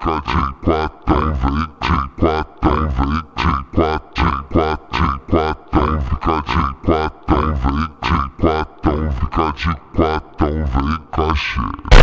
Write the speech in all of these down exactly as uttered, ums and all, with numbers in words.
fica de quatão, vem de quatão, vem de quatão, quatão, quatão, fica de quatão, vem de quatão, fica de quatão, vem cachê.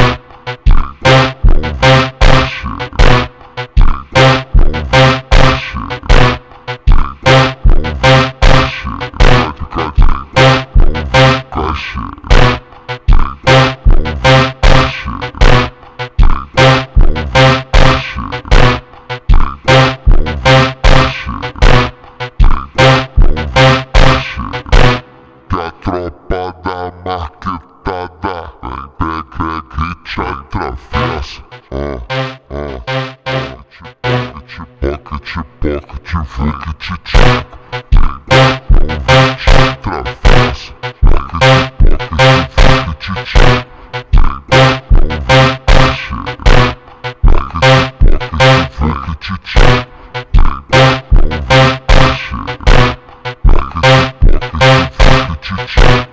Tropa da marquetada, vem pega que te atravessa. Ó, ó, pocket, pocket, pocket, fuck te tchaca. Vem te atravessa. Pocket, pocket, fuck te tchaca. Vem cachê. Pocket, pocket, fuck te tchaca. Vem cachê. Pocket, pocket, fuck te tchaca.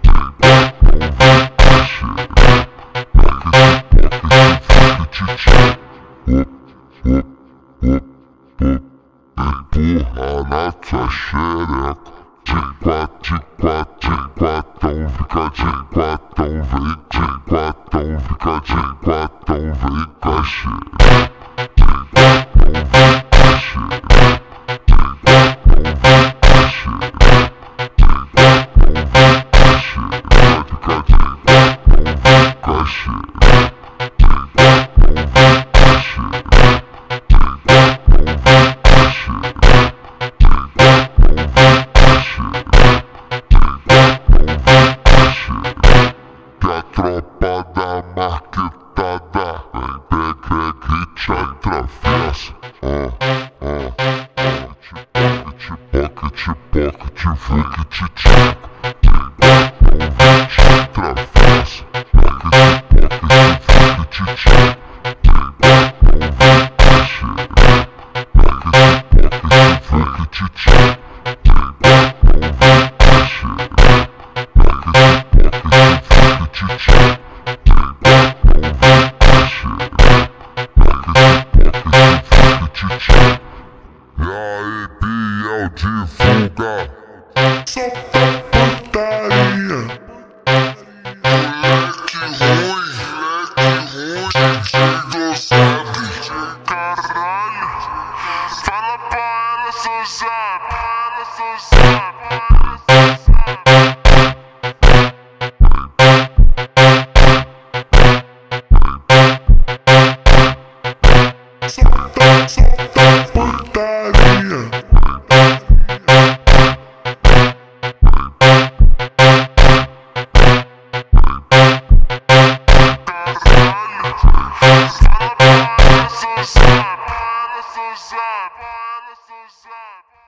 Empurra na tua xereca. De quatro, de quatro, de quatão, fica de quatão, vem de quatão, fica de quatão, vem cachê. Tropa da marquetada, vem pega que te atravessa. Ó, ó, pocket, pocket, pocket, fuck te tchaca. Vem te atravessa. Pocket, pocket, fuck te tchaca. Vem cachê. Pocket, pocket, fuck te tchaca. Vem cachê. Pocket, pocket, fuck te tchaca. E aí, Biel divulga. Só putaria. Moleque ruim, moleque ruim, D J sabe. Caralho, fala pra ela, seu zap. Fala, seu zap. Solta, solta putaria. Caralho, fala pra ela, seu zap. Fala, seu zap. Fala, seu zap.